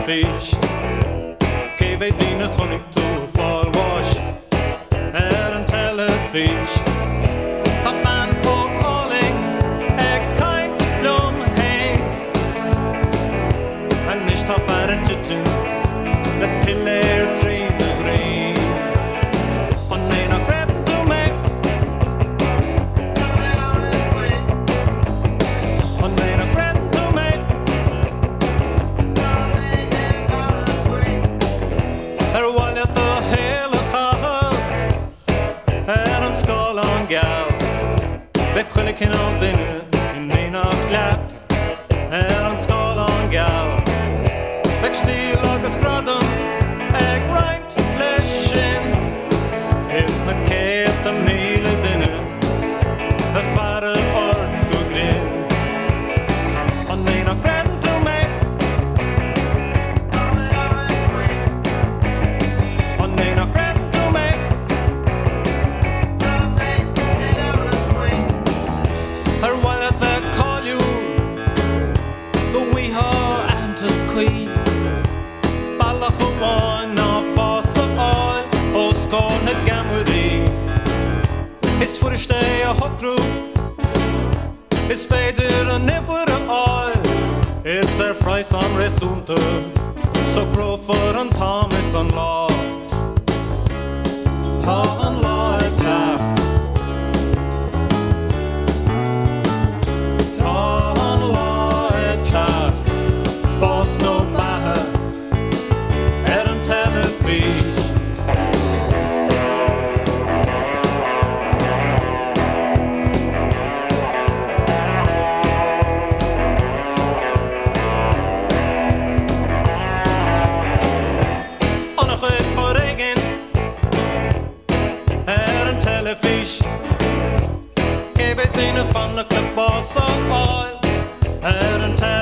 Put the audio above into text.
fish. Cave dina chonig to a fall wash. And tell a fish. Top man port alling. A kind of blum hang. And nish ta fara titin. The pillar tree the green. On main a bread to make. On main a bread to make. While at the hele chahal. En een skål aan gal. We kunnen kin al dingen in mijn nacht laat. En een skål aan gal. We stil agus gradum. Eg right leshin. Is na kept a mile dinner. A fare ort go grin. On mijn nacht bread to make. On mijn nacht bread to make. Her while at the call you. Go we ha antus queen. Ballach on na boss all. O skåne gamuri. Is for stay a hot room. Is fader a never all. Is er fries on resunte. So grow for an Thomas on law. Ta an law a taft. Ta an law a taft. Boss no baha. An tell a fish. On a good for again. An tell a fish. Give it in a fun of the boss of oil. An tell